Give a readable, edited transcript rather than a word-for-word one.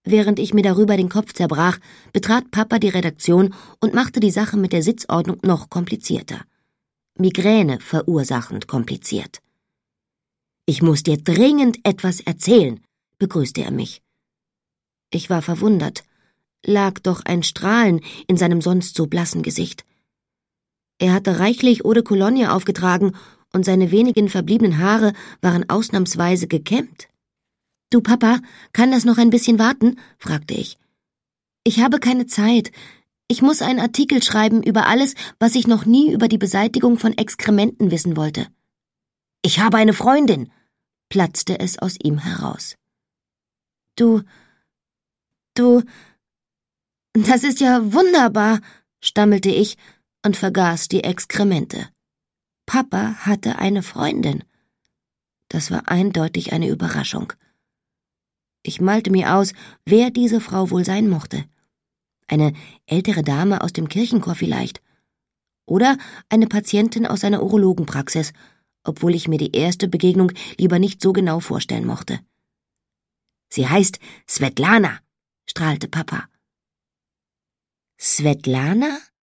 Während ich mir darüber den Kopf zerbrach, betrat Papa die Redaktion und machte die Sache mit der Sitzordnung noch komplizierter. Migräne verursachend kompliziert. »Ich muss dir dringend etwas erzählen«, begrüßte er mich. Ich war verwundert, lag doch ein Strahlen in seinem sonst so blassen Gesicht. Er hatte reichlich Eau de Cologne aufgetragen und seine wenigen verbliebenen Haare waren ausnahmsweise gekämmt. »Du, Papa, kann das noch ein bisschen warten?« fragte ich. »Ich habe keine Zeit. Ich muss einen Artikel schreiben über alles, was ich noch nie über die Beseitigung von Exkrementen wissen wollte.« »Ich habe eine Freundin«, platzte es aus ihm heraus. Du, das ist ja wunderbar«, stammelte ich und vergaß die Exkremente. Papa hatte eine Freundin. Das war eindeutig eine Überraschung. Ich malte mir aus, wer diese Frau wohl sein mochte. Eine ältere Dame aus dem Kirchenchor vielleicht. Oder eine Patientin aus seiner Urologenpraxis, obwohl ich mir die erste Begegnung lieber nicht so genau vorstellen mochte. »Sie heißt Svetlana«, strahlte Papa. »Svetlana?«